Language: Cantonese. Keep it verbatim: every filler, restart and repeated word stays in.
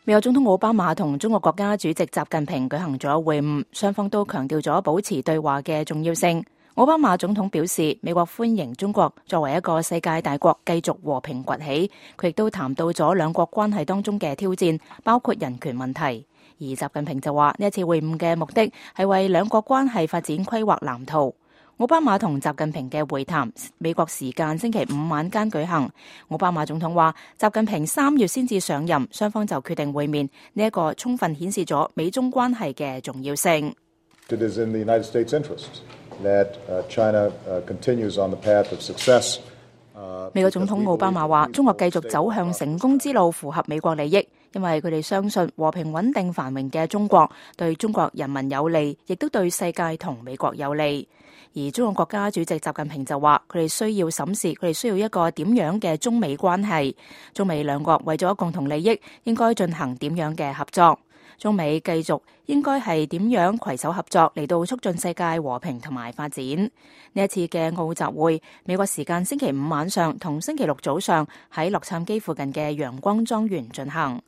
美國總統奧巴馬同中國國家主席習近平舉行咗會晤，雙方都強調咗保持對話嘅重要性。奧巴馬總統表示，美國歡迎中國作為一個世界大國繼續和平崛起。佢亦都談到咗兩國關係當中嘅挑戰，包括人權問題。而習近平就話，呢一次會晤嘅目的係為兩國關係發展規劃藍圖。奧巴馬同習近平嘅會談，美國時間星期五晚間舉行。奧巴馬總統話，習近平三月先至上任，雙方就決定會面，呢一個充分顯示咗美中關係嘅重要性。 It is in the United States' interest that China continues on the path of success. 美國總統奧巴馬話，中國繼續走向成功之路符合美國利益，因為佢哋相信和平穩定繁榮嘅中國對中國人民有利，亦都對世界同美國有利。而中國國家主席習近平就話，佢哋需要審視佢哋需要一個點樣嘅中美關係，中美兩國為咗共同利益應該進行點樣嘅合作，中美繼續應該係點樣攜手合作嚟到促進世界和平同埋發展。呢一次嘅奧習會，美國時間星期五晚上同星期六早上喺洛杉磯附近嘅陽光莊園進行。